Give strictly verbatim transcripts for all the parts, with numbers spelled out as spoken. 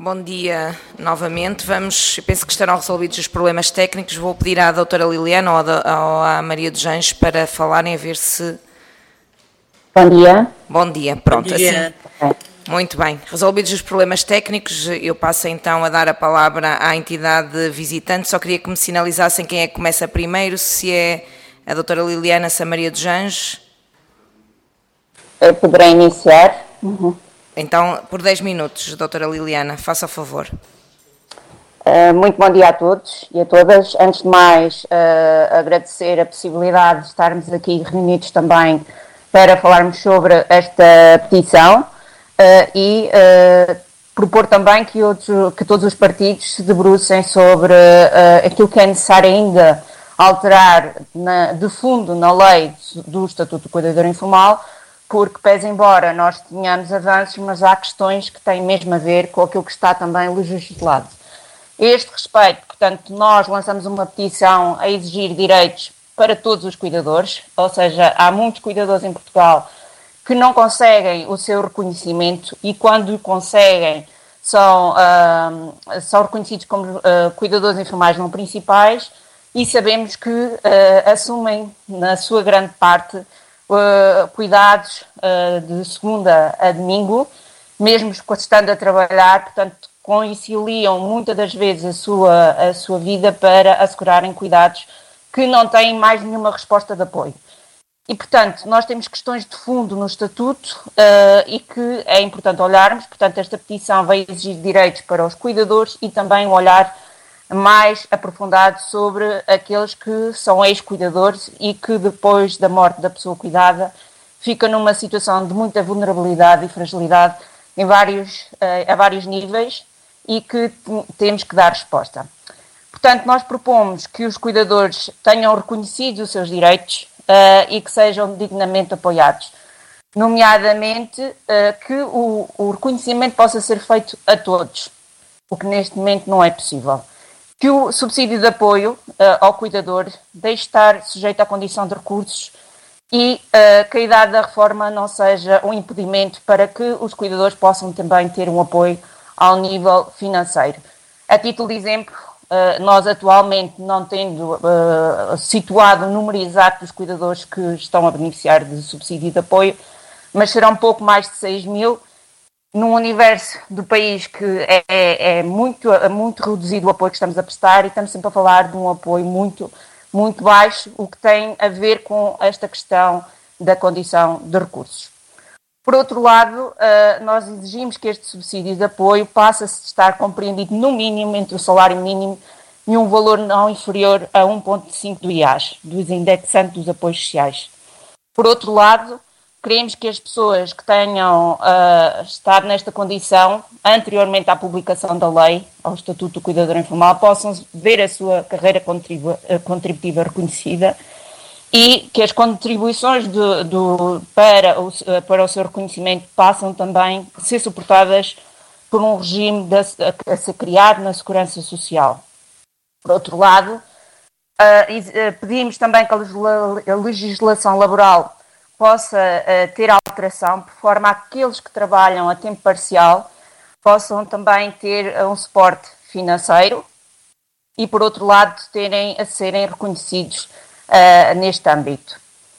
Bom dia novamente. Vamos, penso que estarão resolvidos os problemas técnicos. Vou pedir à doutora Liliana ou à Maria dos Anjos para falarem, a ver se... Bom dia. Bom dia, pronto. Bom dia. Assim, muito bem. Resolvidos os problemas técnicos, eu passo então a dar a palavra à entidade visitante. Só queria que me sinalizassem quem é que começa primeiro, se é a doutora Liliana, se a Maria dos Anjos. Eu poderei iniciar. Uhum. Então, por dez minutos, doutora Liliana, faça o favor. Uh, muito bom dia a todos e a todas. Antes de mais, uh, agradecer a possibilidade de estarmos aqui reunidos também para falarmos sobre esta petição uh, e uh, propor também que, outros, que todos os partidos se debrucem sobre uh, aquilo que é necessário ainda alterar na, de fundo na lei do Estatuto do Cuidador Informal, porque, pese embora nós tenhamos avanços, mas há questões que têm mesmo a ver com aquilo que está também legislado. A este respeito, portanto, nós lançamos uma petição a exigir direitos para todos os cuidadores, ou seja, há muitos cuidadores em Portugal que não conseguem o seu reconhecimento e, quando o conseguem, são, uh, são reconhecidos como uh, cuidadores informais não principais e sabemos que uh, assumem, na sua grande parte, Uh, cuidados uh, de segunda a domingo, mesmo estando a trabalhar, portanto, conciliam muitas das vezes a sua, a sua vida para assegurarem cuidados que não têm mais nenhuma resposta de apoio. E, portanto, nós temos questões de fundo no Estatuto uh, e que é importante olharmos. Portanto, esta petição vai exigir direitos para os cuidadores e também um olhar mais aprofundado sobre aqueles que são ex-cuidadores e que depois da morte da pessoa cuidada ficam numa situação de muita vulnerabilidade e fragilidade em vários, uh, a vários níveis e que temos que dar resposta. Portanto, nós propomos que os cuidadores tenham reconhecido os seus direitos uh, e que sejam dignamente apoiados, nomeadamente uh, que o, o reconhecimento possa ser feito a todos, o que neste momento não é possível. Que o subsídio de apoio uh, ao cuidador deixe de estar sujeito à condição de recursos e uh, que a idade da reforma não seja um impedimento para que os cuidadores possam também ter um apoio ao nível financeiro. A título de exemplo, uh, nós atualmente, não tendo uh, situado o número exato dos cuidadores que estão a beneficiar de subsídio de apoio, mas serão um pouco mais de seis mil, num universo do país que é, é, é muito, é muito reduzido o apoio que estamos a prestar e estamos sempre a falar de um apoio muito, muito baixo, o que tem a ver com esta questão da condição de recursos. Por outro lado, nós exigimos que este subsídio de apoio passe a estar compreendido no mínimo entre o salário mínimo e um valor não inferior a um vírgula cinco do I A S, dos indexantes dos apoios sociais. Por outro lado, queremos que as pessoas que tenham uh, estado nesta condição, anteriormente à publicação da lei, ao Estatuto do Cuidador Informal, possam ver a sua carreira contribu- contributiva reconhecida e que as contribuições do, do, para, o, para o seu reconhecimento passam também a ser suportadas por um regime de, a, a ser criado na Segurança Social. Por outro lado, uh, pedimos também que a, legisla, a legislação laboral possa uh, ter alteração, por forma a que aqueles que trabalham a tempo parcial possam também ter uh, um suporte financeiro e, por outro lado, terem, a serem reconhecidos uh, neste âmbito.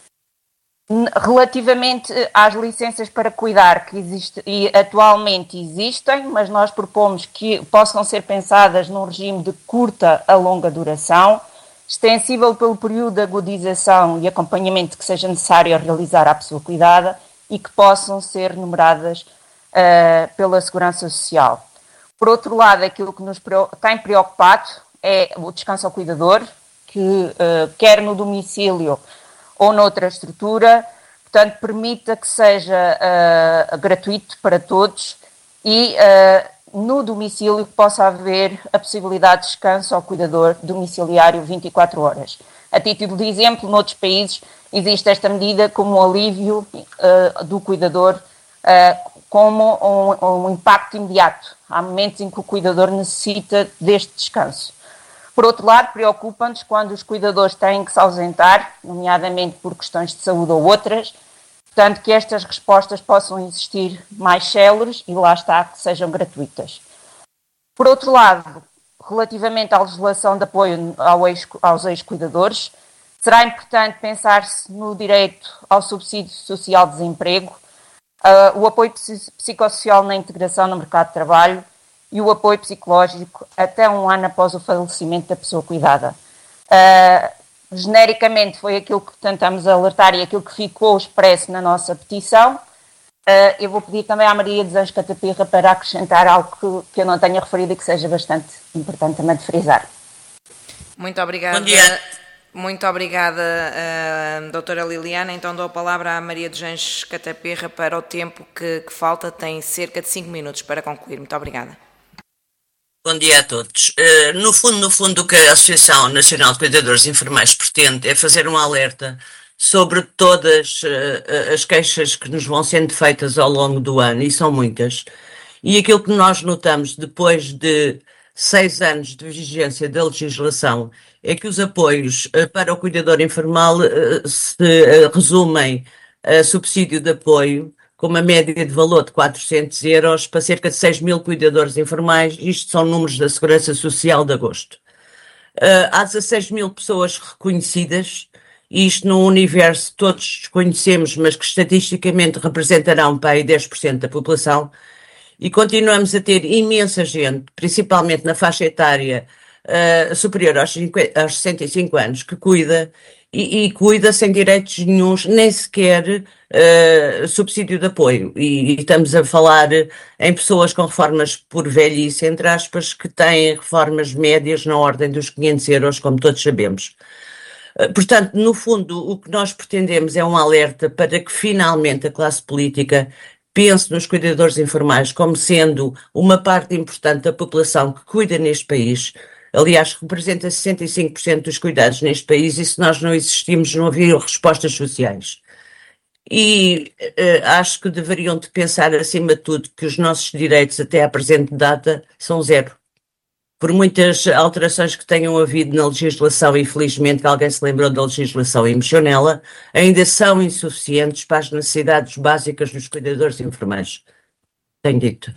Relativamente às licenças para cuidar, que existe, e atualmente existem, mas nós propomos que possam ser pensadas num regime de curta a longa duração, extensível pelo período de agudização e acompanhamento que seja necessário a realizar à pessoa cuidada e que possam ser numeradas uh, pela Segurança Social. Por outro lado, aquilo que nos tem preocupado é o descanso ao cuidador, que uh, quer no domicílio ou noutra estrutura, portanto, permita que seja uh, gratuito para todos e uh, no domicílio que possa haver a possibilidade de descanso ao cuidador domiciliário vinte e quatro horas. A título de exemplo, noutros países existe esta medida como um alívio uh, do cuidador, uh, como um, um impacto imediato. Há momentos em que o cuidador necessita deste descanso. Por outro lado, preocupa-nos quando os cuidadores têm que se ausentar, nomeadamente por questões de saúde ou outras, portanto que estas respostas possam existir mais céleres e lá está, que sejam gratuitas. Por outro lado, relativamente à legislação de apoio ao ex, aos ex-cuidadores, será importante pensar-se no direito ao subsídio social de desemprego, uh, o apoio psicossocial na integração no mercado de trabalho e o apoio psicológico até um ano após o falecimento da pessoa cuidada. Uh, genericamente foi aquilo que tentamos alertar e aquilo que ficou expresso na nossa petição. Uh, eu vou pedir também à Maria dos Anjos Catapirra para acrescentar algo que, que eu não tenha referido e que seja bastante importante também de frisar. Muito obrigada. Bom dia. Muito obrigada, uh, doutora Liliana. Então dou a palavra à Maria dos Anjos Catapirra para o tempo que, que falta. Tem cerca de cinco minutos para concluir. Muito obrigada. Bom dia a todos. Uh, no fundo, no fundo, o que a Associação Nacional de Cuidadores Informais pretende é fazer um alerta sobre todas uh, as queixas que nos vão sendo feitas ao longo do ano, e são muitas. E aquilo que nós notamos depois de seis anos de vigência da legislação é que os apoios uh, para o cuidador informal uh, se uh, resumem a subsídio de apoio com uma média de valor de quatrocentos euros para cerca de seis mil cuidadores informais. Isto são números da Segurança Social de agosto. Uh, há dezasseis mil pessoas reconhecidas, isto num universo que todos desconhecemos, mas que estatisticamente representarão para aí dez por cento da população, e continuamos a ter imensa gente, principalmente na faixa etária uh, superior aos, cinquenta, aos sessenta e cinco anos, que cuida e, e cuida sem direitos nenhuns, nem sequer uh, subsídio de apoio. E, e estamos a falar em pessoas com reformas por velhice, entre aspas, que têm reformas médias na ordem dos quinhentos euros, como todos sabemos. Portanto, no fundo, o que nós pretendemos é um alerta para que finalmente a classe política pense nos cuidadores informais como sendo uma parte importante da população que cuida neste país. Aliás, representa sessenta e cinco por cento dos cuidados neste país, e se nós não existimos, não havia respostas sociais. E uh, acho que deveriam de pensar, acima de tudo, que os nossos direitos até à presente data são zero. Por muitas alterações que tenham havido na legislação, infelizmente, que alguém se lembrou da legislação e mexeu nela, ainda são insuficientes para as necessidades básicas dos cuidadores informais. Tenho dito.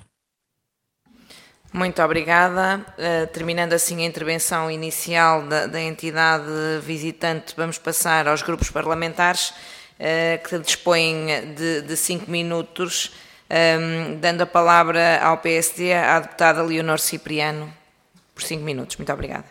Muito obrigada. Uh, terminando assim a intervenção inicial da, da entidade visitante, vamos passar aos grupos parlamentares, uh, que dispõem de, de cinco minutos, um, dando a palavra ao P S D, à deputada Leonor Cipriano. Por cinco minutos. Muito obrigada.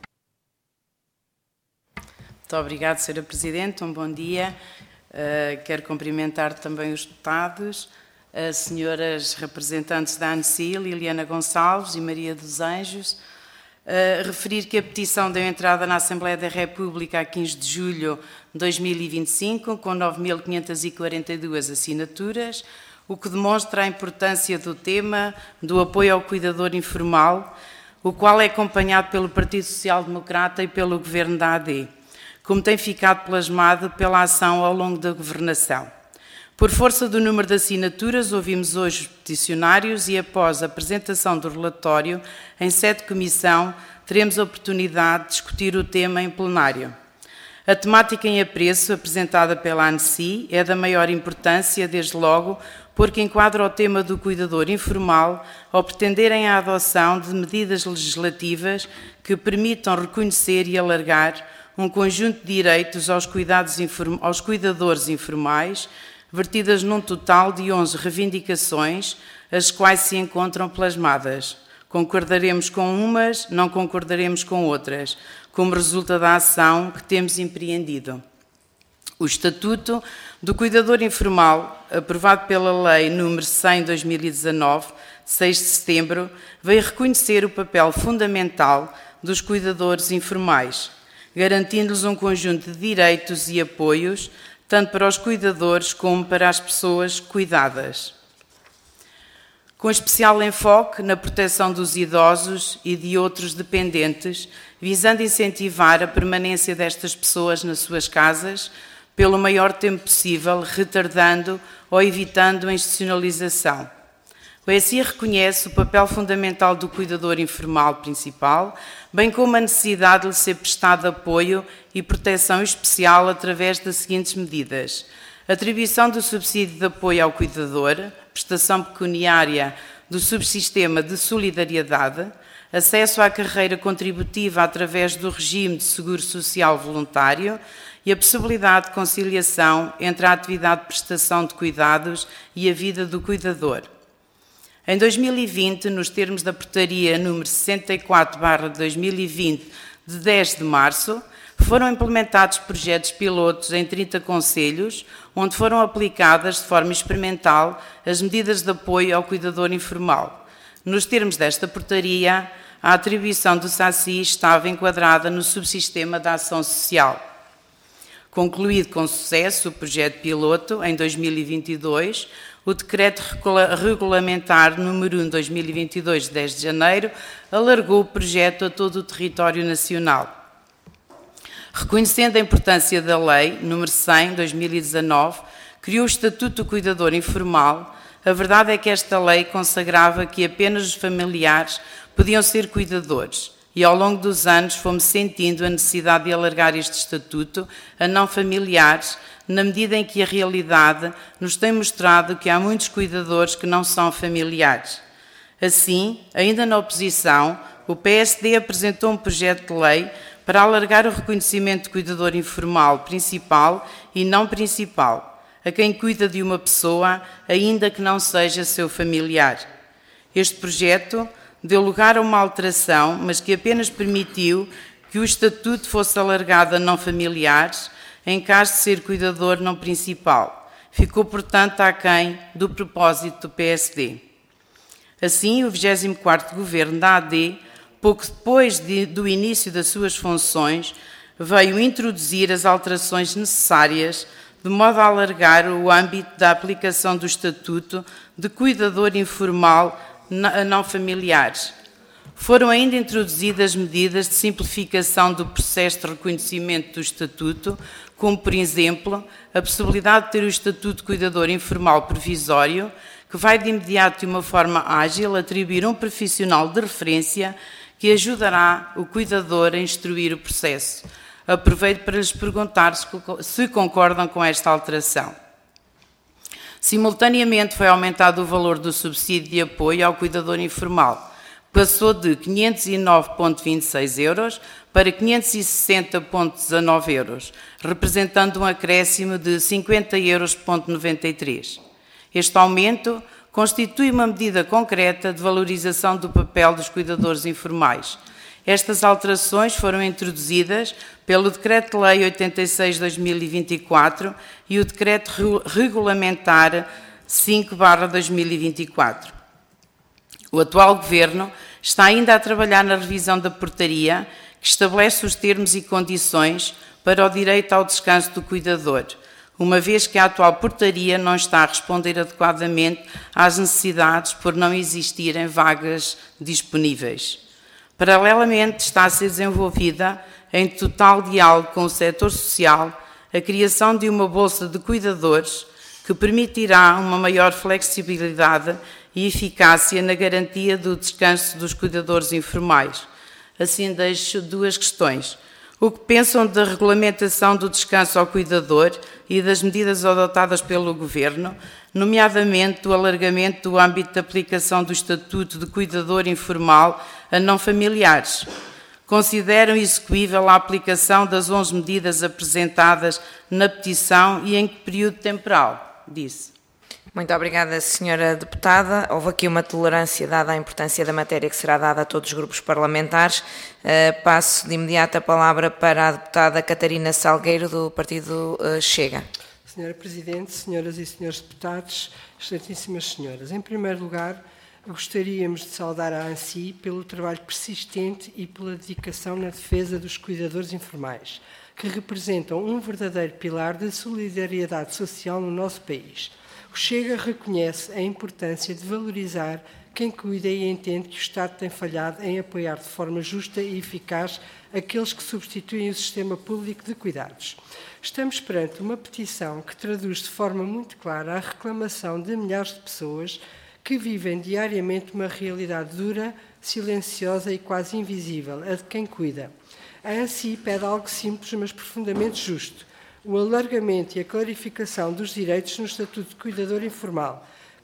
Muito obrigada, senhora Presidente. Um bom dia. Uh, quero cumprimentar também os deputados, as senhoras representantes da ANSI, Liliana Gonçalves e Maria dos Anjos. Uh, referir que a petição deu entrada na Assembleia da República a quinze de julho de dois mil e vinte e cinco, com nove mil quinhentas e quarenta e duas assinaturas, o que demonstra a importância do tema do apoio ao cuidador informal, o qual é acompanhado pelo Partido Social Democrata e pelo Governo da A D, como tem ficado plasmado pela ação ao longo da governação. Por força do número de assinaturas, ouvimos hoje os peticionários e, após a apresentação do relatório, em sede de comissão, teremos a oportunidade de discutir o tema em plenário. A temática em apreço, apresentada pela ANSI, é da maior importância, desde logo, porque enquadra o tema do cuidador informal ao pretenderem a adoção de medidas legislativas que permitam reconhecer e alargar um conjunto de direitos aos, cuidados, aos cuidadores informais, vertidas num total de onze reivindicações, as quais se encontram plasmadas. Concordaremos com umas, não concordaremos com outras, como resulta da ação que temos empreendido. O Estatuto do Cuidador Informal, aprovado pela Lei número cem de dois mil e dezanove, de seis de setembro, veio reconhecer o papel fundamental dos cuidadores informais, garantindo-lhes um conjunto de direitos e apoios, tanto para os cuidadores como para as pessoas cuidadas, com especial enfoque na proteção dos idosos e de outros dependentes, visando incentivar a permanência destas pessoas nas suas casas pelo maior tempo possível, retardando ou evitando a institucionalização. O E S I reconhece o papel fundamental do cuidador informal principal, bem como a necessidade de lhe ser prestado apoio e proteção especial através das seguintes medidas: atribuição do subsídio de apoio ao cuidador, prestação pecuniária do subsistema de solidariedade, acesso à carreira contributiva através do regime de seguro social voluntário e a possibilidade de conciliação entre a atividade de prestação de cuidados e a vida do cuidador. Em dois mil e vinte, nos termos da portaria número sessenta e quatro barra dois mil e vinte, de dez de março, foram implementados projetos pilotos em trinta concelhos, onde foram aplicadas de forma experimental as medidas de apoio ao cuidador informal. Nos termos desta portaria, a atribuição do SACI estava enquadrada no subsistema da ação social. Concluído com sucesso o projeto piloto, em dois mil e vinte e dois, o Decreto Regulamentar número um de dois mil e vinte e dois, de dez de janeiro, alargou o projeto a todo o território nacional. Reconhecendo a importância da Lei número cem, de dois mil e dezanove, criou o Estatuto do Cuidador Informal. A verdade é que esta lei consagrava que apenas os familiares podiam ser cuidadores. E ao longo dos anos fomos sentindo a necessidade de alargar este estatuto a não familiares, na medida em que a realidade nos tem mostrado que há muitos cuidadores que não são familiares. Assim, ainda na oposição, o P S D apresentou um projeto de lei para alargar o reconhecimento de cuidador informal principal e não principal, a quem cuida de uma pessoa, ainda que não seja seu familiar. Este projeto deu lugar a uma alteração, mas que apenas permitiu que o estatuto fosse alargado a não familiares, em caso de ser cuidador não principal. Ficou, portanto, aquém do propósito do P S D. Assim, o vigésimo quarto Governo da A D, pouco depois de, do início das suas funções, veio introduzir as alterações necessárias de modo a alargar o âmbito da aplicação do Estatuto de Cuidador Informal a não familiares. Foram ainda introduzidas medidas de simplificação do processo de reconhecimento do Estatuto, como, por exemplo, a possibilidade de ter o Estatuto de Cuidador Informal Provisório, que vai de imediato, de uma forma ágil, atribuir um profissional de referência que ajudará o cuidador a instruir o processo. Aproveito para lhes perguntar se concordam com esta alteração. Simultaneamente foi aumentado o valor do subsídio de apoio ao cuidador informal. Passou de quinhentos e nove vírgula vinte e seis euros para quinhentos e sessenta vírgula dezanove euros, representando um acréscimo de cinquenta euros vírgula noventa e três. Este aumento constitui uma medida concreta de valorização do papel dos cuidadores informais. Estas alterações foram introduzidas pelo Decreto-Lei oitenta e seis barra dois mil e vinte e quatro e o Decreto Regulamentar cinco barra dois mil e vinte e quatro. O atual Governo está ainda a trabalhar na revisão da portaria que estabelece os termos e condições para o direito ao descanso do cuidador, uma vez que a atual portaria não está a responder adequadamente às necessidades por não existirem vagas disponíveis. Paralelamente, está a ser desenvolvida, em total diálogo com o setor social, a criação de uma bolsa de cuidadores que permitirá uma maior flexibilidade e eficácia na garantia do descanso dos cuidadores informais. Assim, deixo duas questões. O que pensam da regulamentação do descanso ao cuidador e das medidas adotadas pelo Governo, nomeadamente do alargamento do âmbito de aplicação do Estatuto de Cuidador Informal a não familiares? Consideram execuível a aplicação das onze medidas apresentadas na petição e em que período temporal? Disse. Muito obrigada, senhora deputada. Houve aqui uma tolerância dada à importância da matéria que será dada a todos os grupos parlamentares. Uh, passo de imediato a palavra para a deputada Catarina Salgueiro, do Partido uh, Chega. Senhora Presidente, senhoras e senhores deputados, excelentíssimas senhoras, em primeiro lugar, gostaríamos de saudar a ANSI pelo trabalho persistente e pela dedicação na defesa dos cuidadores informais, que representam um verdadeiro pilar de solidariedade social no nosso país. O Chega reconhece a importância de valorizar quem cuida e entende que o Estado tem falhado em apoiar de forma justa e eficaz aqueles que substituem o sistema público de cuidados. Estamos perante uma petição que traduz de forma muito clara a reclamação de milhares de pessoas que vivem diariamente uma realidade dura, silenciosa e quase invisível, a de quem cuida. A ANSI pede algo simples, mas profundamente justo: o alargamento e a clarificação dos direitos no Estatuto de Cuidador Informal,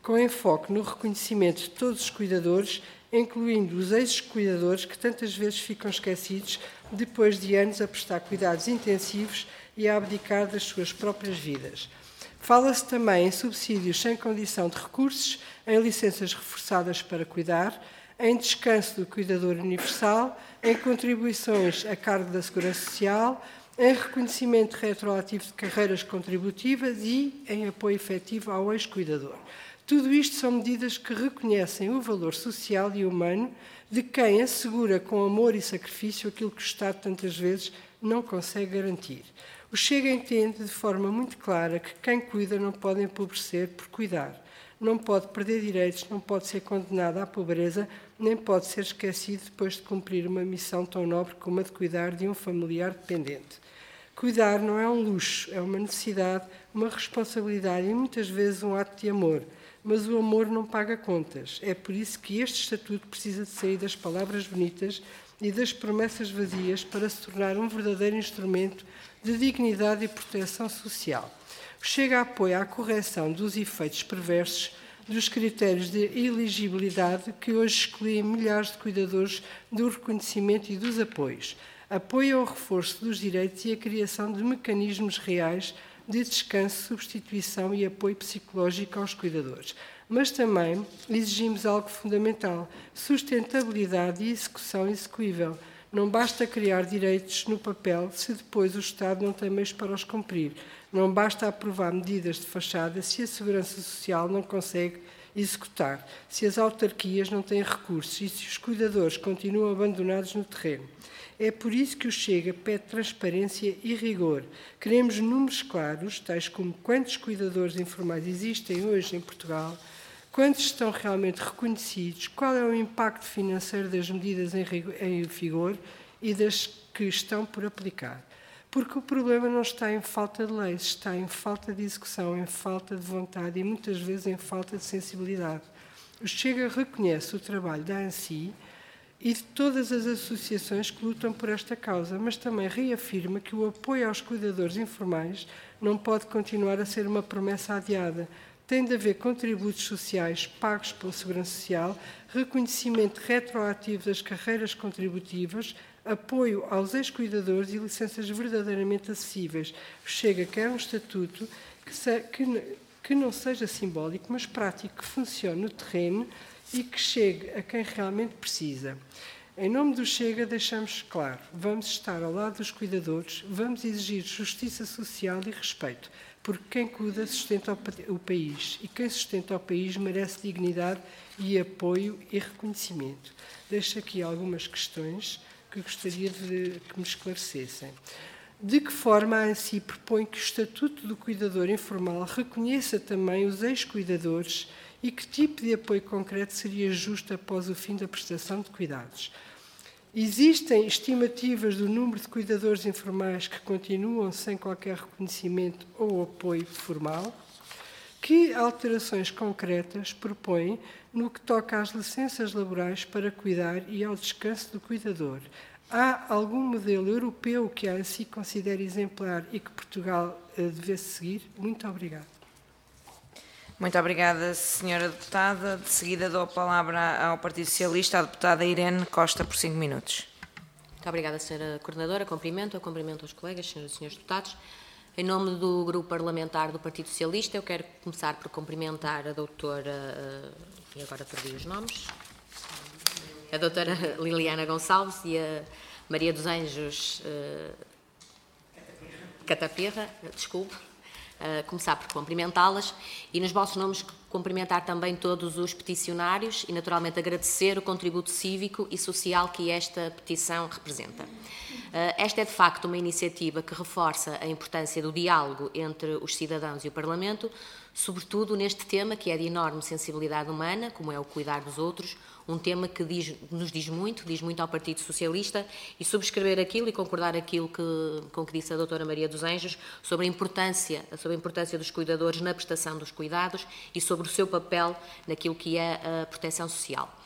com enfoque no reconhecimento de todos os cuidadores, incluindo os ex-cuidadores que tantas vezes ficam esquecidos depois de anos a prestar cuidados intensivos e a abdicar das suas próprias vidas. Fala-se também em subsídios sem condição de recursos, em licenças reforçadas para cuidar, em descanso do cuidador universal, em contribuições a cargo da Segurança Social, em reconhecimento retroativo de carreiras contributivas e em apoio efetivo ao ex-cuidador. Tudo isto são medidas que reconhecem o valor social e humano de quem assegura com amor e sacrifício aquilo que o Estado tantas vezes não consegue garantir. O Chega entende de forma muito clara que quem cuida não pode empobrecer por cuidar, não pode perder direitos, não pode ser condenado à pobreza, nem pode ser esquecido depois de cumprir uma missão tão nobre como a de cuidar de um familiar dependente. Cuidar não é um luxo, é uma necessidade, uma responsabilidade e muitas vezes um ato de amor. Mas o amor não paga contas. É por isso que este estatuto precisa de sair das palavras bonitas e das promessas vazias para se tornar um verdadeiro instrumento de dignidade e proteção social. Chega apoio à correção dos efeitos perversos dos critérios de elegibilidade que hoje excluem milhares de cuidadores do reconhecimento e dos apoios. Apoio ao reforço dos direitos e a criação de mecanismos reais de descanso, substituição e apoio psicológico aos cuidadores. Mas também exigimos algo fundamental: sustentabilidade e execução execuível. Não basta criar direitos no papel se depois o Estado não tem meios para os cumprir. Não basta aprovar medidas de fachada se a Segurança Social não consegue executar, se as autarquias não têm recursos e se os cuidadores continuam abandonados no terreno. É por isso que o Chega pede transparência e rigor. Queremos números claros, tais como quantos cuidadores informais existem hoje em Portugal, quantos estão realmente reconhecidos, qual é o impacto financeiro das medidas em vigor e das que estão por aplicar. Porque o problema não está em falta de leis, está em falta de execução, em falta de vontade e muitas vezes em falta de sensibilidade. O Chega reconhece o trabalho da ANSI e de todas as associações que lutam por esta causa, mas também reafirma que o apoio aos cuidadores informais não pode continuar a ser uma promessa adiada. Tem de haver contributos sociais pagos pela Segurança Social, reconhecimento retroativo das carreiras contributivas, apoio aos ex-cuidadores e licenças verdadeiramente acessíveis. Chega quer um estatuto que, se, que, que não seja simbólico, mas prático, que funcione no terreno e que chegue a quem realmente precisa. Em nome do Chega, deixamos claro, vamos estar ao lado dos cuidadores, vamos exigir justiça social e respeito, porque quem cuida sustenta o país e quem sustenta o país merece dignidade e apoio e reconhecimento. Deixo aqui algumas questões que gostaria de que me esclarecessem. De que forma a ANSI propõe que o Estatuto do Cuidador Informal reconheça também os ex-cuidadores e que tipo de apoio concreto seria justo após o fim da prestação de cuidados? Existem estimativas do número de cuidadores informais que continuam sem qualquer reconhecimento ou apoio formal? Que alterações concretas propõem no que toca às licenças laborais para cuidar e ao descanso do cuidador? Há algum modelo europeu que a ANSI considere exemplar e que Portugal uh, devesse seguir? Muito obrigada. Muito obrigada, senhora deputada. De seguida dou a palavra ao Partido Socialista, à deputada Irene Costa, por cinco minutos. Muito obrigada, senhora coordenadora. Cumprimento, eu cumprimento os colegas, senhoras e senhores deputados. Em nome do Grupo Parlamentar do Partido Socialista, eu quero começar por cumprimentar a doutora, e agora perdi os nomes, a doutora Liliana Gonçalves e a Maria dos Anjos uh, Catapirra, desculpe, uh, começar por cumprimentá-las e nos vossos nomes cumprimentar também todos os peticionários e naturalmente agradecer o contributo cívico e social que esta petição representa. Esta é de facto uma iniciativa que reforça a importância do diálogo entre os cidadãos e o Parlamento, sobretudo neste tema que é de enorme sensibilidade humana, como é o cuidar dos outros, um tema que diz, nos diz muito, diz muito ao Partido Socialista, e subscrever aquilo e concordar aquilo que, com o que disse a doutora Maria dos Anjos sobre a importância, sobre a importância dos cuidadores na prestação dos cuidados e sobre o seu papel naquilo que é a proteção social.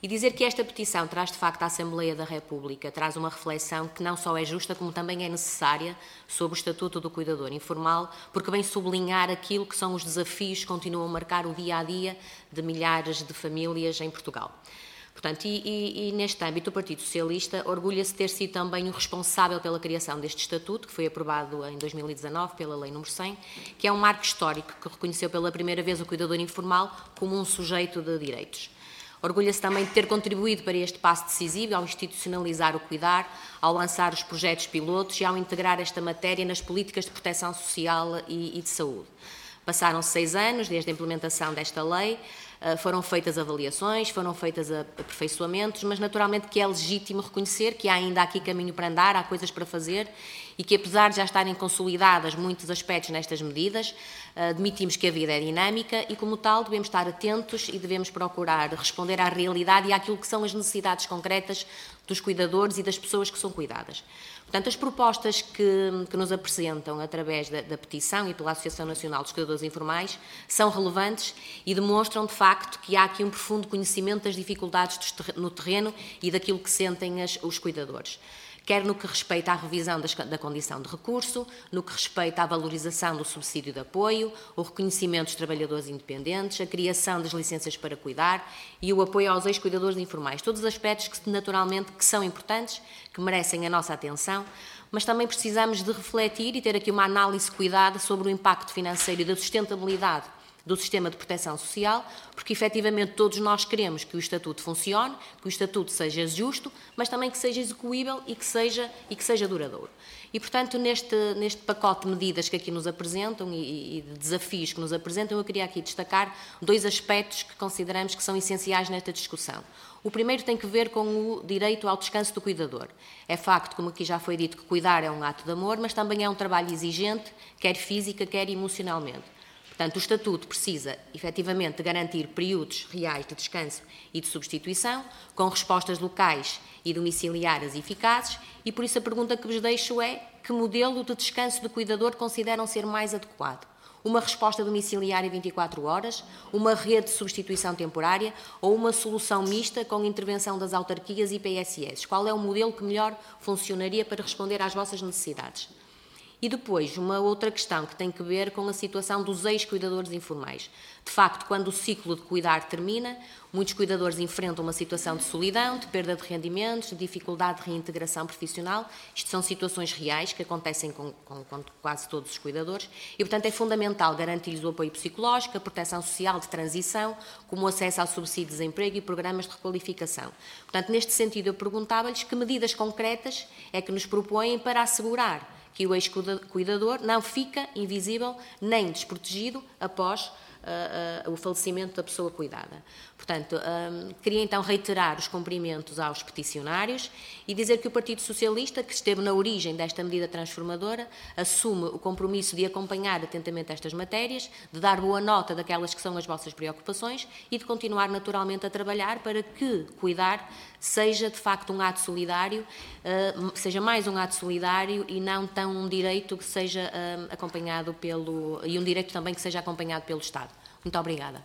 E dizer que esta petição traz de facto à Assembleia da República, traz uma reflexão que não só é justa, como também é necessária sobre o Estatuto do Cuidador Informal, porque vem sublinhar aquilo que são os desafios que continuam a marcar o dia-a-dia de milhares de famílias em Portugal. Portanto, e, e, e neste âmbito o Partido Socialista orgulha-se de ter sido também o responsável pela criação deste Estatuto, que foi aprovado em dois mil e dezanove pela Lei número cem, que é um marco histórico que reconheceu pela primeira vez o cuidador informal como um sujeito de direitos. Orgulha-se também de ter contribuído para este passo decisivo ao institucionalizar o cuidar, ao lançar os projetos pilotos e ao integrar esta matéria nas políticas de proteção social e, e de saúde. Passaram-se seis anos desde a implementação desta lei, foram feitas avaliações, foram feitos aperfeiçoamentos, mas naturalmente que é legítimo reconhecer que há ainda aqui caminho para andar, há coisas para fazer e que, apesar de já estarem consolidadas muitos aspectos nestas medidas, admitimos que a vida é dinâmica e, como tal, devemos estar atentos e devemos procurar responder à realidade e àquilo que são as necessidades concretas dos cuidadores e das pessoas que são cuidadas. Portanto, as propostas que, que nos apresentam através da, da petição e pela Associação Nacional dos Cuidadores Informais são relevantes e demonstram, de facto, que há aqui um profundo conhecimento das dificuldades no terreno e daquilo que sentem as, os cuidadores. Quer no que respeita à revisão das, da condição de recurso, no que respeita à valorização do subsídio de apoio, o reconhecimento dos trabalhadores independentes, a criação das licenças para cuidar e o apoio aos ex-cuidadores informais. Todos os aspectos que, naturalmente, que são importantes, que merecem a nossa atenção, mas também precisamos de refletir e ter aqui uma análise cuidada sobre o impacto financeiro e da sustentabilidade do sistema de proteção social, porque efetivamente todos nós queremos que o Estatuto funcione, que o Estatuto seja justo, mas também que seja execuível e que seja, e que seja duradouro. E, portanto, neste, neste pacote de medidas que aqui nos apresentam e, e de desafios que nos apresentam, eu queria aqui destacar dois aspectos que consideramos que são essenciais nesta discussão. O primeiro tem que ver com o direito ao descanso do cuidador. É facto, como aqui já foi dito, que cuidar é um ato de amor, mas também é um trabalho exigente, quer física, quer emocionalmente. Portanto, o Estatuto precisa, efetivamente, garantir períodos reais de descanso e de substituição, com respostas locais e domiciliárias eficazes, e por isso a pergunta que vos deixo é: que modelo de descanso de cuidador consideram ser mais adequado? Uma resposta domiciliária vinte e quatro horas, uma rede de substituição temporária ou uma solução mista com intervenção das autarquias e P S S? Qual é o modelo que melhor funcionaria para responder às vossas necessidades? E depois, uma outra questão que tem que ver com a situação dos ex-cuidadores informais. De facto, quando o ciclo de cuidar termina, muitos cuidadores enfrentam uma situação de solidão, de perda de rendimentos, de dificuldade de reintegração profissional. Isto são situações reais que acontecem com, com, com quase todos os cuidadores e, portanto, é fundamental garantir-lhes o apoio psicológico, a proteção social de transição, como o acesso ao subsídio de desemprego e programas de requalificação. Portanto, neste sentido, eu perguntava-lhes que medidas concretas é que nos propõem para assegurar que o ex-cuidador não fica invisível nem desprotegido após uh, uh, o falecimento da pessoa cuidada. Portanto, um, queria então reiterar os cumprimentos aos peticionários e dizer que o Partido Socialista, que esteve na origem desta medida transformadora, assume o compromisso de acompanhar atentamente estas matérias, de dar boa nota daquelas que são as vossas preocupações e de continuar naturalmente a trabalhar para que cuidar seja de facto um ato solidário, uh, seja mais um ato solidário e não tão um direito que seja uh, acompanhado pelo... e um direito também que seja acompanhado pelo Estado. Muito obrigada.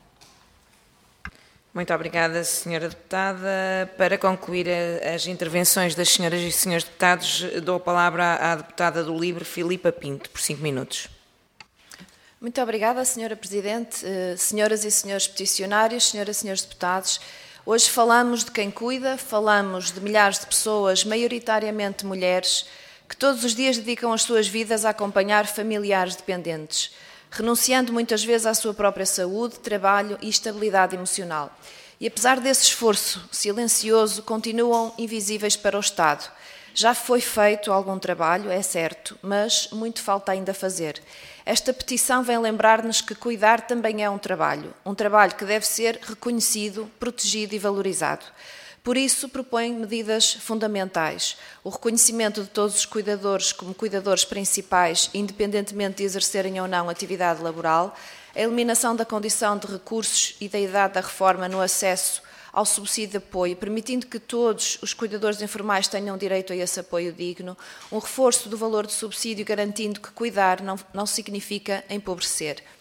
Muito obrigada, senhora Deputada. Para concluir as intervenções das senhoras e senhores deputados, dou a palavra à deputada do Livre, Filipa Pinto, por cinco minutos. Muito obrigada, senhora Presidente, senhoras e senhores peticionários, senhoras e senhores deputados. Hoje falamos de quem cuida, falamos de milhares de pessoas, maioritariamente mulheres, que todos os dias dedicam as suas vidas a acompanhar familiares dependentes, renunciando muitas vezes à sua própria saúde, trabalho e estabilidade emocional. E apesar desse esforço silencioso, continuam invisíveis para o Estado. Já foi feito algum trabalho, é certo, mas muito falta ainda fazer. Esta petição vem lembrar-nos que cuidar também é um trabalho, um trabalho que deve ser reconhecido, protegido e valorizado. Por isso, propõe medidas fundamentais. O reconhecimento de todos os cuidadores como cuidadores principais, independentemente de exercerem ou não atividade laboral, a eliminação da condição de recursos e da idade da reforma no acesso ao subsídio de apoio, permitindo que todos os cuidadores informais tenham direito a esse apoio digno, um reforço do valor do subsídio garantindo que cuidar não, não significa empobrecer.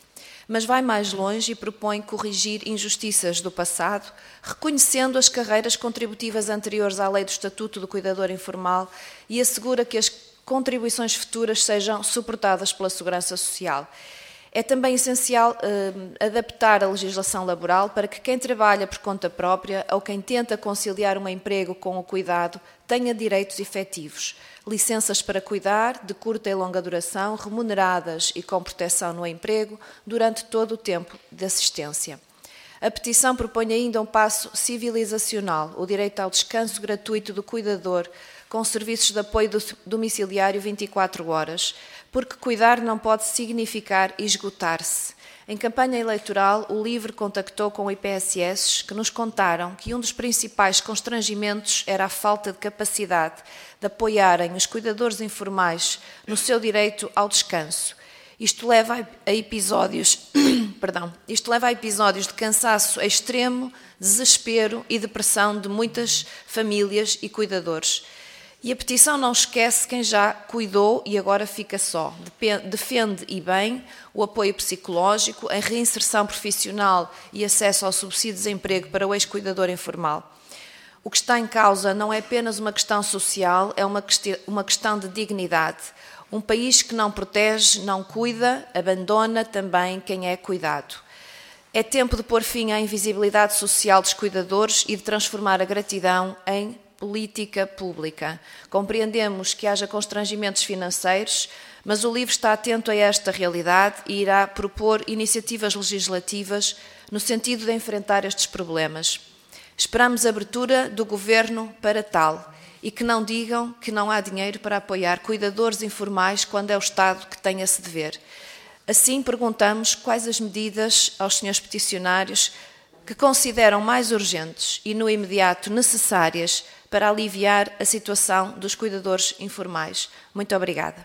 mas vai mais longe e propõe corrigir injustiças do passado, reconhecendo as carreiras contributivas anteriores à Lei do Estatuto do Cuidador Informal e assegura que as contribuições futuras sejam suportadas pela Segurança Social. É também essencial eh, adaptar a legislação laboral para que quem trabalha por conta própria ou quem tenta conciliar um emprego com o cuidado tenha direitos efetivos, licenças para cuidar, de curta e longa duração, remuneradas e com proteção no emprego durante todo o tempo de assistência. A petição propõe ainda um passo civilizacional, o direito ao descanso gratuito do cuidador, com serviços de apoio domiciliário vinte e quatro horas, porque cuidar não pode significar esgotar-se. Em campanha eleitoral, o LIVRE contactou com I P S S que nos contaram que um dos principais constrangimentos era a falta de capacidade de apoiarem os cuidadores informais no seu direito ao descanso. Isto leva a episódios, perdão, isto leva a episódios de cansaço extremo, desespero e depressão de muitas famílias e cuidadores. E a petição não esquece quem já cuidou e agora fica só. Defende e bem o apoio psicológico, a reinserção profissional e acesso ao subsídio de desemprego para o ex-cuidador informal. O que está em causa não é apenas uma questão social, é uma questão de dignidade. Um país que não protege, não cuida, abandona também quem é cuidado. É tempo de pôr fim à invisibilidade social dos cuidadores e de transformar a gratidão em política pública. Compreendemos que haja constrangimentos financeiros, mas o LIVRE está atento a esta realidade e irá propor iniciativas legislativas no sentido de enfrentar estes problemas. Esperamos a abertura do Governo para tal e que não digam que não há dinheiro para apoiar cuidadores informais quando é o Estado que tem esse dever. Assim, perguntamos quais as medidas aos senhores peticionários que consideram mais urgentes e no imediato necessárias para aliviar a situação dos cuidadores informais. Muito obrigada.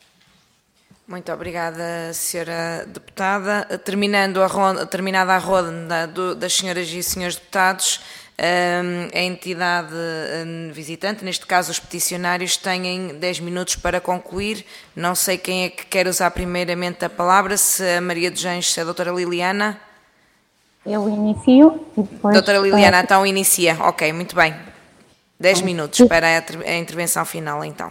Muito obrigada, senhora Deputada. Terminando a ronda, terminada a ronda do, das senhoras e senhores deputados, a entidade visitante, neste caso os peticionários, têm dez minutos para concluir. Não sei quem é que quer usar primeiramente a palavra, se a Maria dos Anjos, se a doutora Liliana. Eu inicio e depois... Doutora Liliana, então inicia. Ok, muito bem. dez minutos para a intervenção final, então.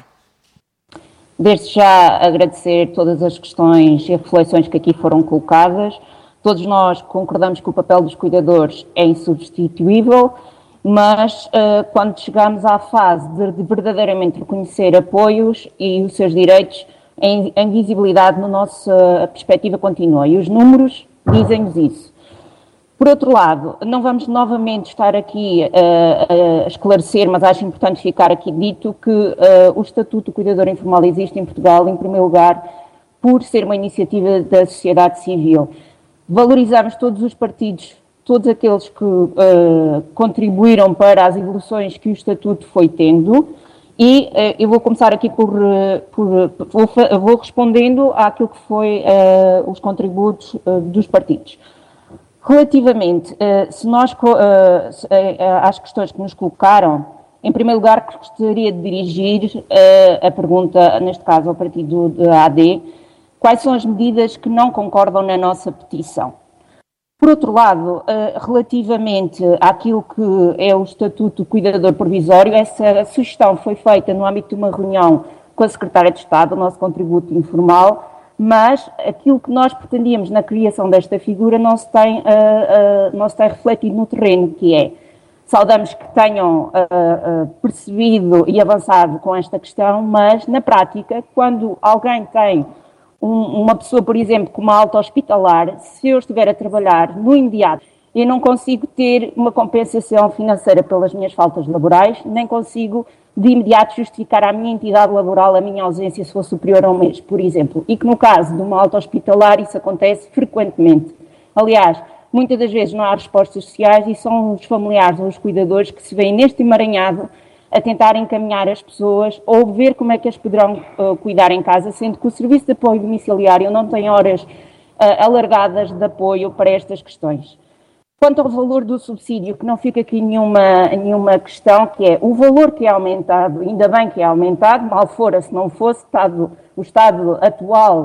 Desde já agradecer todas as questões e reflexões que aqui foram colocadas. Todos nós concordamos que o papel dos cuidadores é insubstituível, mas uh, quando chegamos à fase de, de verdadeiramente reconhecer apoios e os seus direitos, a invisibilidade na nossa perspectiva continua. E os números dizem-nos isso. Por outro lado, não vamos novamente estar aqui uh, a esclarecer, mas acho importante ficar aqui dito que uh, o Estatuto do Cuidador Informal existe em Portugal, em primeiro lugar, por ser uma iniciativa da sociedade civil. Valorizamos todos os partidos, todos aqueles que uh, contribuíram para as evoluções que o Estatuto foi tendo, e uh, eu vou começar aqui por, uh, por vou, vou respondendo àquilo que foi uh, os contributos uh, dos partidos. Relativamente, uh, se nós, uh, uh, às questões que nos colocaram, em primeiro lugar gostaria de dirigir uh, a pergunta, neste caso ao partido da A D, quais são as medidas que não concordam na nossa petição. Por outro lado, uh, relativamente àquilo que é o Estatuto do Cuidador Provisório, essa sugestão foi feita no âmbito de uma reunião com a Secretária de Estado, o nosso contributo informal, mas aquilo que nós pretendíamos na criação desta figura não se tem, uh, uh, não se tem refletido no terreno, que é, saudamos que tenham uh, uh, percebido e avançado com esta questão, mas na prática, quando alguém tem um, uma pessoa, por exemplo, com uma alta hospitalar, se eu estiver a trabalhar no imediato, eu não consigo ter uma compensação financeira pelas minhas faltas laborais, nem consigo de imediato justificar à minha entidade laboral a minha ausência se for superior a um mês, por exemplo. E que no caso de uma alta hospitalar isso acontece frequentemente. Aliás, muitas das vezes não há respostas sociais e são os familiares ou os cuidadores que se veem neste emaranhado a tentar encaminhar as pessoas ou ver como é que as poderão uh, cuidar em casa, sendo que o Serviço de Apoio Domiciliário não tem horas uh, alargadas de apoio para estas questões. Quanto ao valor do subsídio, que não fica aqui nenhuma, nenhuma questão, que é o valor que é aumentado, ainda bem que é aumentado, mal fora se não fosse, estado, o estado atual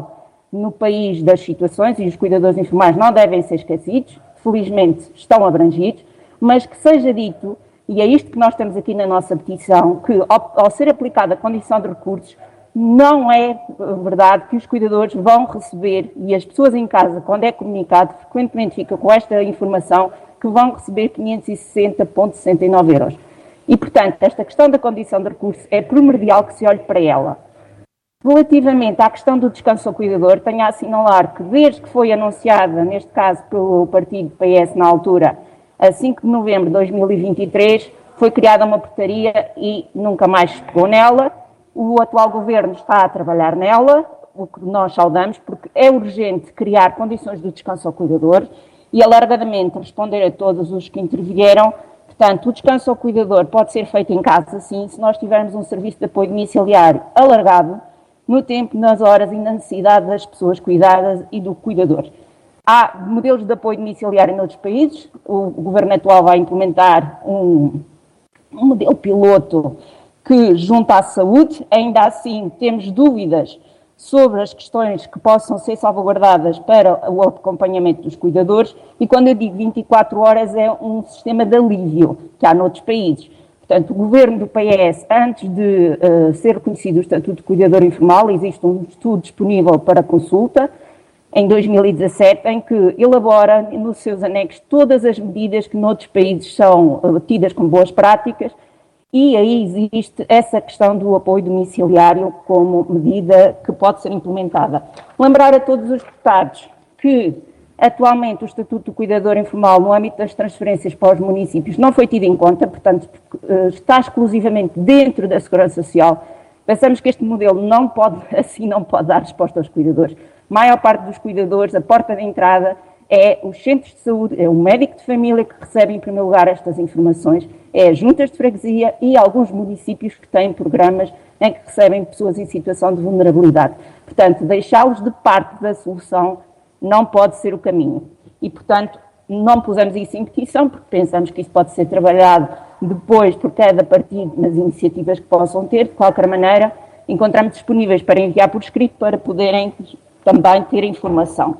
no país das situações, e os cuidadores informais não devem ser esquecidos, felizmente estão abrangidos, mas que seja dito, e é isto que nós temos aqui na nossa petição, que ao, ao ser aplicada a condição de recursos, não é verdade que os cuidadores vão receber, e as pessoas em casa, quando é comunicado, frequentemente fica com esta informação, que vão receber quinhentos e sessenta vírgula sessenta e nove euros. E, portanto, esta questão da condição de recurso é primordial que se olhe para ela. Relativamente à questão do descanso ao cuidador, tenho a assinalar que desde que foi anunciada, neste caso pelo partido P S na altura, a cinco de novembro de dois mil e vinte e três, foi criada uma portaria e nunca mais se pegou nela. O atual governo está a trabalhar nela, o que nós saudamos, porque é urgente criar condições de descanso ao cuidador e alargadamente responder a todos os que intervieram. Portanto, o descanso ao cuidador pode ser feito em casa, sim, se nós tivermos um serviço de apoio domiciliário alargado, no tempo, nas horas e na necessidade das pessoas cuidadas e do cuidador. Há modelos de apoio domiciliário noutros países. O governo atual vai implementar um, um modelo piloto que junta à saúde. Ainda assim, temos dúvidas sobre as questões que possam ser salvaguardadas para o acompanhamento dos cuidadores. E quando eu digo vinte e quatro horas, é um sistema de alívio que há noutros países. Portanto, o governo do P S, antes de uh, ser reconhecido o Estatuto de Cuidador Informal, existe um estudo disponível para consulta, em dois mil e dezassete, em que elabora nos seus anexos todas as medidas que noutros países são uh, tidas como boas práticas, e aí existe essa questão do apoio domiciliário como medida que pode ser implementada. Lembrar a todos os deputados que atualmente o Estatuto do Cuidador Informal no âmbito das transferências para os municípios não foi tido em conta, portanto está exclusivamente dentro da Segurança Social. Pensamos que este modelo não pode, assim não pode dar resposta aos cuidadores. A maior parte dos cuidadores, a porta de entrada é os centros de saúde, é o médico de família que recebe em primeiro lugar estas informações, é as juntas de freguesia e alguns municípios que têm programas em que recebem pessoas em situação de vulnerabilidade. Portanto, deixá-los de parte da solução não pode ser o caminho. E, portanto, não pusemos isso em petição, porque pensamos que isso pode ser trabalhado depois por cada partido nas iniciativas que possam ter. De qualquer maneira, encontramos disponíveis para enviar por escrito para poderem também ter informação.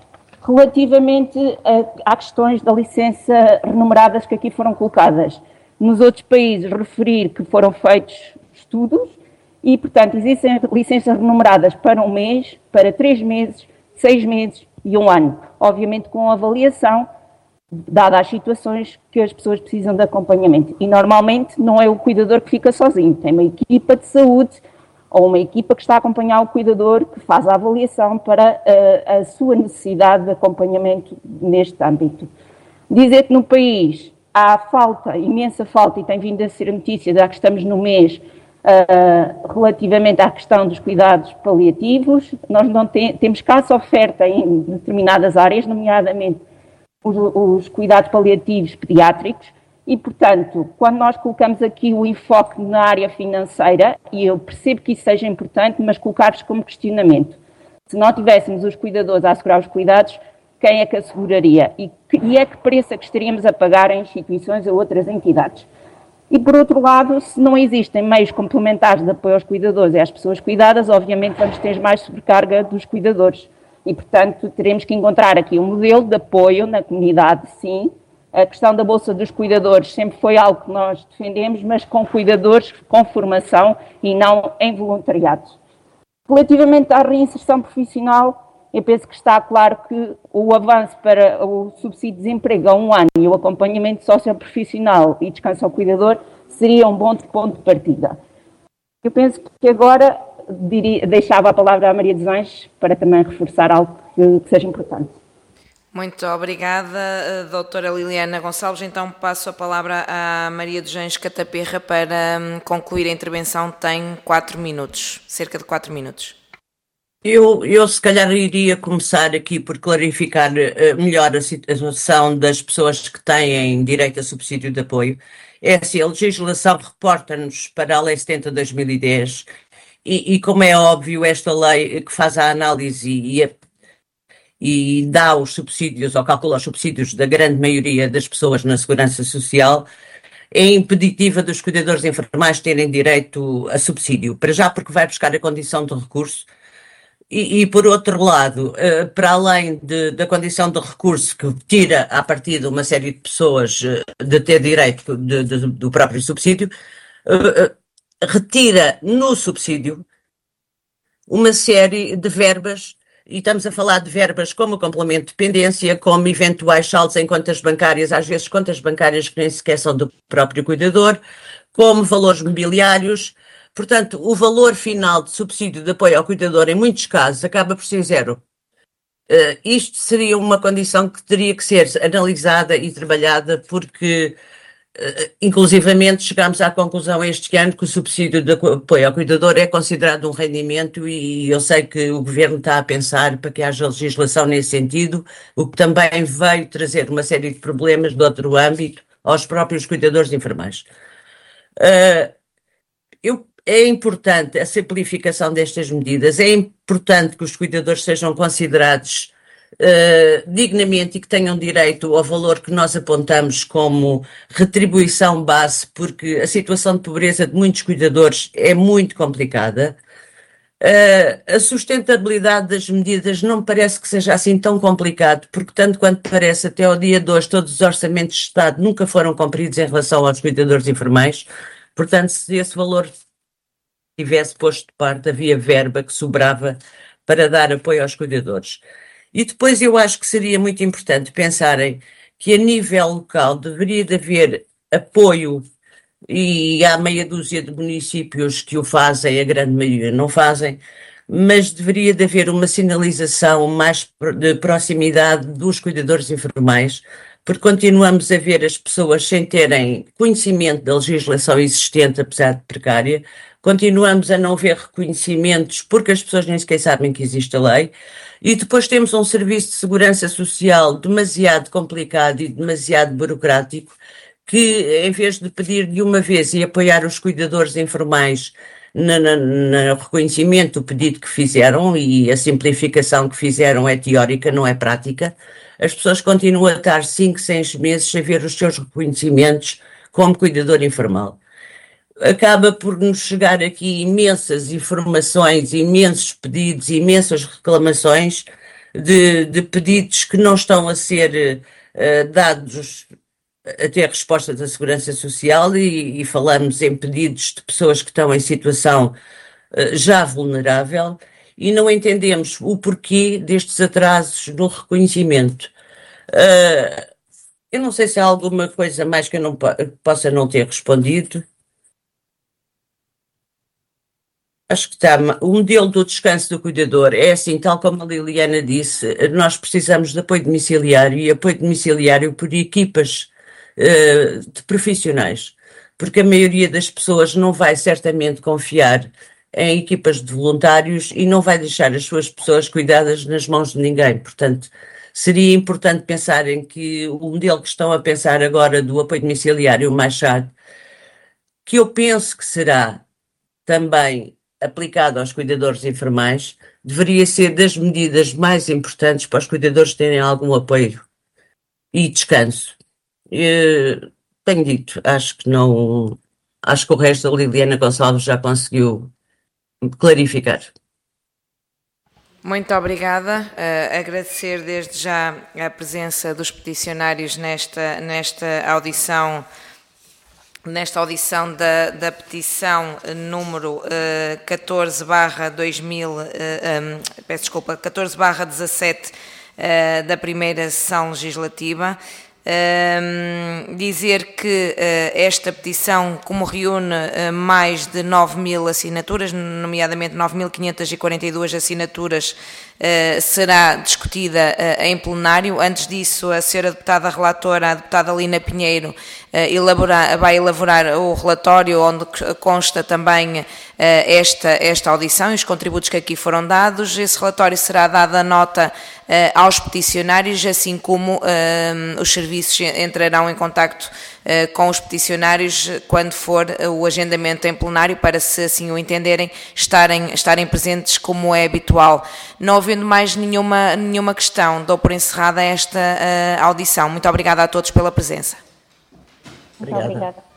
Relativamente a, a questões da licença remuneradas que aqui foram colocadas, nos outros países referir que foram feitos estudos e, portanto, existem licenças remuneradas para um mês, para três meses, seis meses e um ano, obviamente com avaliação, dada as situações que as pessoas precisam de acompanhamento. E normalmente não é o cuidador que fica sozinho, tem uma equipa de saúde ou uma equipa que está a acompanhar o cuidador, que faz a avaliação para a, a sua necessidade de acompanhamento neste âmbito. Dizer que no país há falta, imensa falta, e tem vindo a ser a notícia, já que estamos no mês, Uh, relativamente à questão dos cuidados paliativos, nós não tem, temos escassa oferta em determinadas áreas, nomeadamente os, os cuidados paliativos pediátricos, e, portanto, quando nós colocamos aqui o enfoque na área financeira, e eu percebo que isso seja importante, mas colocar-vos como questionamento. Se não tivéssemos os cuidadores a assegurar os cuidados, quem é que asseguraria? E, que, e é que preço é que estaríamos a pagar a instituições ou outras entidades? E, por outro lado, se não existem meios complementares de apoio aos cuidadores e às pessoas cuidadas, obviamente vamos ter mais sobrecarga dos cuidadores. E, portanto, teremos que encontrar aqui um modelo de apoio na comunidade, sim. A questão da Bolsa dos Cuidadores sempre foi algo que nós defendemos, mas com cuidadores com formação e não em voluntariado. Relativamente à reinserção profissional, eu penso que está claro que o avanço para o subsídio de desemprego a um ano e o acompanhamento socioprofissional e descanso ao cuidador seria um bom ponto de partida. Eu penso que agora diria, deixava a palavra à Maria dos Anjos para também reforçar algo que, que seja importante. Muito obrigada, doutora Liliana Gonçalves. Então passo a palavra à Maria dos Anjos Cataperra para concluir a intervenção. Tem quatro minutos, cerca de quatro minutos. Eu, eu se calhar iria começar aqui por clarificar uh, melhor a situação das pessoas que têm direito a subsídio de apoio. É assim, a legislação reporta-nos para a Lei setenta de dois mil e dez e, e como é óbvio, esta lei que faz a análise e, a, e dá os subsídios, ou calcula os subsídios da grande maioria das pessoas na Segurança Social, é impeditiva dos cuidadores informais terem direito a subsídio. Para já porque vai buscar a condição de recurso. E, e, por outro lado, uh, para além de, da condição de recurso que tira a partir de uma série de pessoas uh, de ter direito de, de, do próprio subsídio, uh, uh, retira no subsídio uma série de verbas, e estamos a falar de verbas como complemento de dependência, como eventuais saldos em contas bancárias, às vezes contas bancárias que nem sequer são do próprio cuidador, como valores mobiliários. Portanto, o valor final de subsídio de apoio ao cuidador, em muitos casos, acaba por ser zero. Uh, isto seria uma condição que teria que ser analisada e trabalhada, porque, uh, inclusivamente, chegámos à conclusão este ano que o subsídio de apoio ao cuidador é considerado um rendimento, e eu sei que o Governo está a pensar para que haja legislação nesse sentido, o que também veio trazer uma série de problemas de outro âmbito aos próprios cuidadores informais. Uh, eu É importante a simplificação destas medidas, é importante que os cuidadores sejam considerados uh, dignamente e que tenham direito ao valor que nós apontamos como retribuição base, porque a situação de pobreza de muitos cuidadores é muito complicada. Uh, a sustentabilidade das medidas não me parece que seja assim tão complicado, porque tanto quanto parece, até ao dia de hoje, todos os orçamentos de Estado nunca foram cumpridos em relação aos cuidadores informais. Portanto, se esse valor tivesse posto de parte, havia verba que sobrava para dar apoio aos cuidadores. E depois eu acho que seria muito importante pensarem que a nível local deveria de haver apoio, e há meia dúzia de municípios que o fazem, a grande maioria não fazem, mas deveria de haver uma sinalização mais de proximidade dos cuidadores informais, porque continuamos a ver as pessoas sem terem conhecimento da legislação existente, apesar de precária. Continuamos a não ver reconhecimentos porque as pessoas nem sequer sabem que existe a lei, e depois temos um serviço de segurança social demasiado complicado e demasiado burocrático, que em vez de pedir de uma vez e apoiar os cuidadores informais no, no, no reconhecimento do pedido que fizeram, e a simplificação que fizeram é teórica, não é prática, as pessoas continuam a estar cinco, seis meses a ver os seus reconhecimentos como cuidador informal. Acaba por nos chegar aqui imensas informações, imensos pedidos, imensas reclamações de, de pedidos que não estão a ser uh, dados a ter resposta da Segurança Social, e, e falamos em pedidos de pessoas que estão em situação uh, já vulnerável, e não entendemos o porquê destes atrasos no reconhecimento. Uh, eu não sei se há alguma coisa mais que eu não po- possa não ter respondido. Acho que está. O modelo do descanso do cuidador é assim, tal como a Liliana disse, nós precisamos de apoio domiciliário, e apoio domiciliário por equipas uh, de profissionais, porque a maioria das pessoas não vai certamente confiar em equipas de voluntários e não vai deixar as suas pessoas cuidadas nas mãos de ninguém. Portanto, seria importante pensarem que o modelo que estão a pensar agora do apoio domiciliário mais chato, que eu penso que será também aplicado aos cuidadores informais, deveria ser das medidas mais importantes para os cuidadores terem algum apoio e descanso. E, tenho dito, acho que não, acho que o resto da Liliana Gonçalves já conseguiu clarificar. Muito obrigada. Uh, agradecer desde já a presença dos peticionários nesta, nesta audição nesta audição da, da petição número uh, catorze barra dois mil, uh, um, peço desculpa, catorze barra dezassete uh, da primeira sessão legislativa. Um, dizer que uh, esta petição, como reúne uh, mais de nove mil assinaturas, nomeadamente nove mil quinhentas e quarenta e duas assinaturas, uh, será discutida uh, em plenário. Antes disso, a senhora deputada relatora, a deputada Lina Pinheiro, uh, elabora, vai elaborar o relatório onde consta também uh, esta, esta audição e os contributos que aqui foram dados. Esse relatório será dada nota uh, aos peticionários, assim como uh, os serviços entrarão em contacto uh, com os peticionários quando for uh, o agendamento em plenário, para, se assim o entenderem, estarem, estarem presentes como é habitual. Não havendo mais nenhuma, nenhuma questão, dou por encerrada esta uh, audição. Muito obrigada a todos pela presença. Muito obrigada.